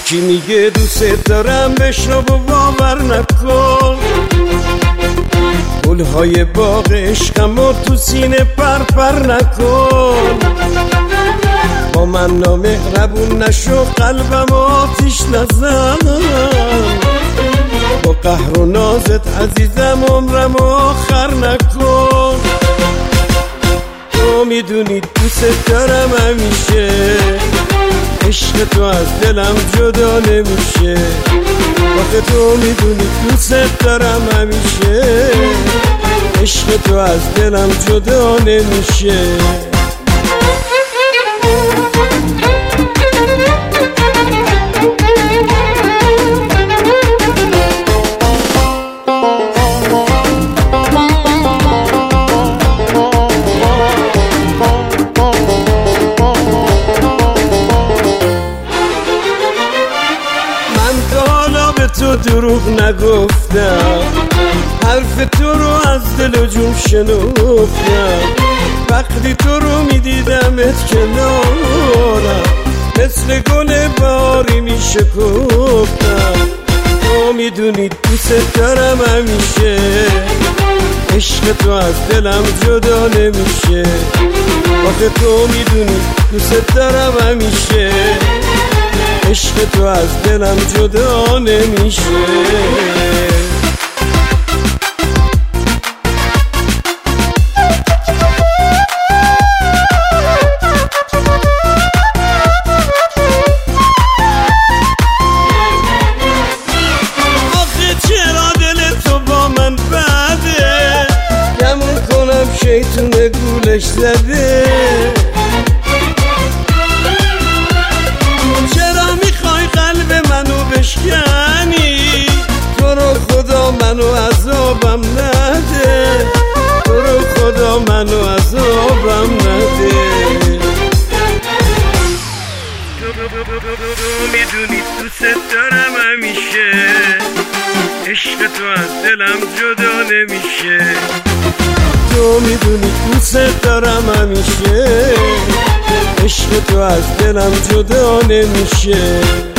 کی میگه دوست دارم بشنو و باور نکن، گلهای باغ عشقمو تو سینه پر نکن. با من نامهربون نشو، قلبم آتیش نزن، با قهر و نازت عزیزم عمرم آخر نکن. تو میدونی دوست دارم همیشه، عشق تو از دلم جدا نمیشه. آخه تو میدونی دوست دارم همیشه، عشق تو از دلم جدا نمیشه. تو دروغ نگفتم، حرف تو رو از دل و جون شنفتم. وقتی تو رو میدیدمت کنارم، مثل گل باری میشکفتم. تو میدونی دوست دارم همیشه، عشق تو از دلم جدا نمیشه. آخه تو میدونی دوست دارم همیشه، عشق تو از دلم جدا نمیشه. آخه چرا دل تو با من بده، گمون کنم شیطون گولش زده. بشکنی تو رو خدا منو عذابم نده، تو رو خدا منو عذابم نده. تو میدونی دوست دارم همیشه، عشق تو از دلم جدا نمیشه. تو میدونی دوست دارم همیشه، عشق تو از دلم جدا نمیشه.